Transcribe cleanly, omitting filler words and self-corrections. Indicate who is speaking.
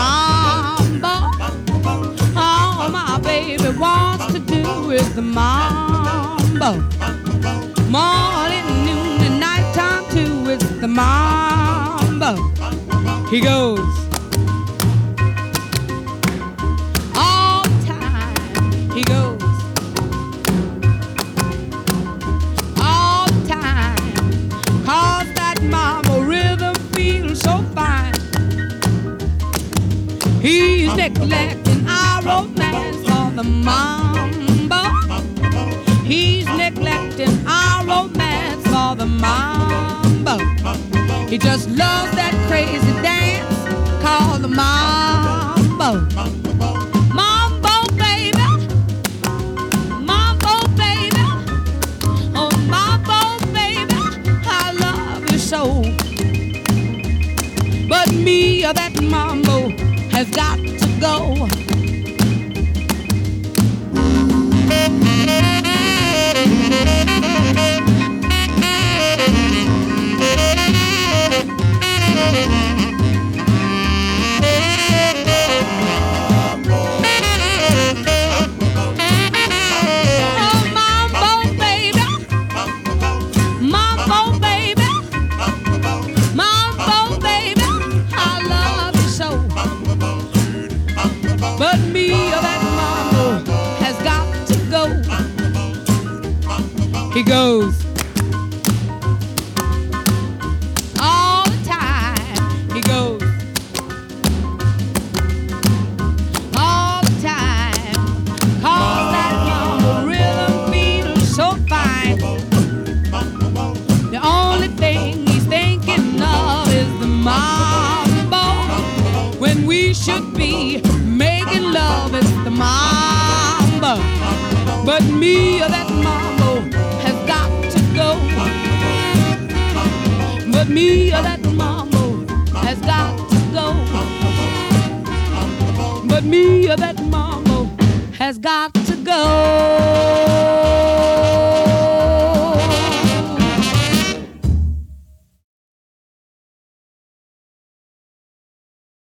Speaker 1: mambo. All my baby wants to do is the mambo. Morning, noon, and nighttime too, it's the mambo. He goes all the time. He goes all the time. 'Cause that mambo rhythm feels so fine. He's neglecting our romance for the mambo. He's neglecting our romance for the mambo. He just loves that crazy dance called the mambo. Mambo, baby. Mambo, baby. Oh, mambo, baby. I love you so. But me, that mambo has got to go. But me, that mambo has got to go. He goes all the time. He goes all the time. 'Cause that mambo rhythm feels so fine. The only thing he's thinking of is the mambo. When we should be making love, it's the mambo. But me, that mambo has got to go. But me, that mambo has got to go. But me, that mambo has got to go.